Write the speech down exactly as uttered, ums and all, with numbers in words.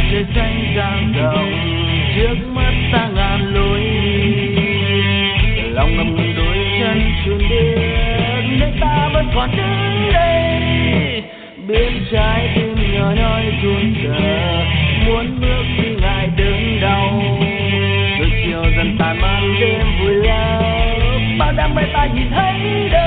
trời xanh dang rộng trước mắt ta ngàn lối đi, lòng ngầm ngừng đôi chân chùn bước nên ta vẫn còn đứng đây, biết trái tim nhỏ nhói run rẩy muốn bước đi ngại đớn đau, rồi chiều dần tàn màn đêm vùi lấp bao đam mê ta nhìn thấy đâu.